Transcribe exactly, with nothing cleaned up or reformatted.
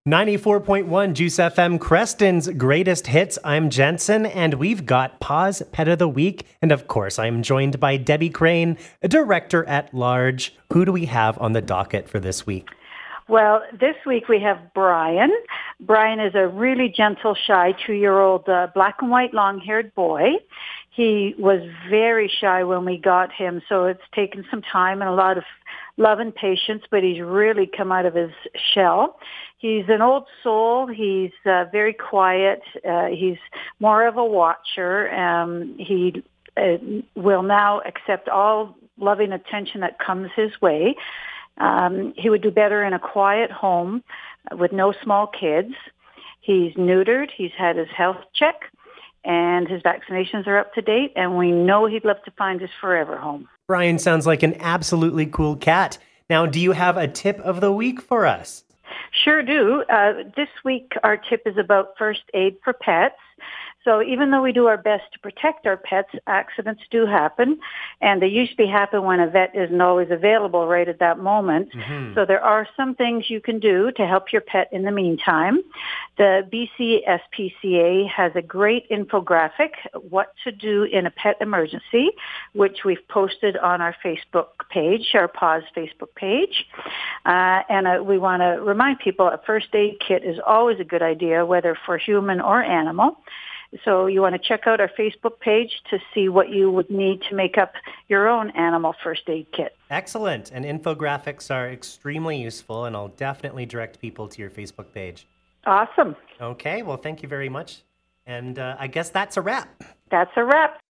ninety-four point one Juice F M, Creston's greatest hits. I'm Jensen, and we've got Paws Pet of the Week. And of course, I'm joined by Debbie Crane, a director at large. Who do we have on the docket for this week? Well, this week we have Brian. Brian is a really gentle, shy two-year-old uh, black and white long-haired boy. He was very shy when we got him, so it's taken some time and a lot of love and patience, but he's really come out of his shell. He's an old soul. He's uh, very quiet. Uh, he's more of a watcher. Um, he uh, will now accept all loving attention that comes his way. Um, he would do better in a quiet home with no small kids. He's neutered. He's had his health check, and his vaccinations are up to date, and we know he'd love to find his forever home. Brian sounds like an absolutely cool cat. Now, do you have a tip of the week for us? Sure do. Uh, this week, our tip is about first aid for pets. So even though we do our best to protect our pets, accidents do happen, and they usually happen when a vet isn't always available right at that moment. Mm-hmm. So there are some things you can do to help your pet in the meantime. The B C S P C A has a great infographic, What to Do in a Pet Emergency, which we've posted on our Facebook page, our Paws Facebook page. Uh, and uh, we want to remind people a first aid kit is always a good idea, whether for human or animal. So you want to check out our Facebook page to see what you would need to make up your own animal first aid kit. Excellent. And infographics are extremely useful, and I'll definitely direct people to your Facebook page. Awesome. Okay. Well, thank you very much. And uh, I guess that's a wrap. That's a wrap.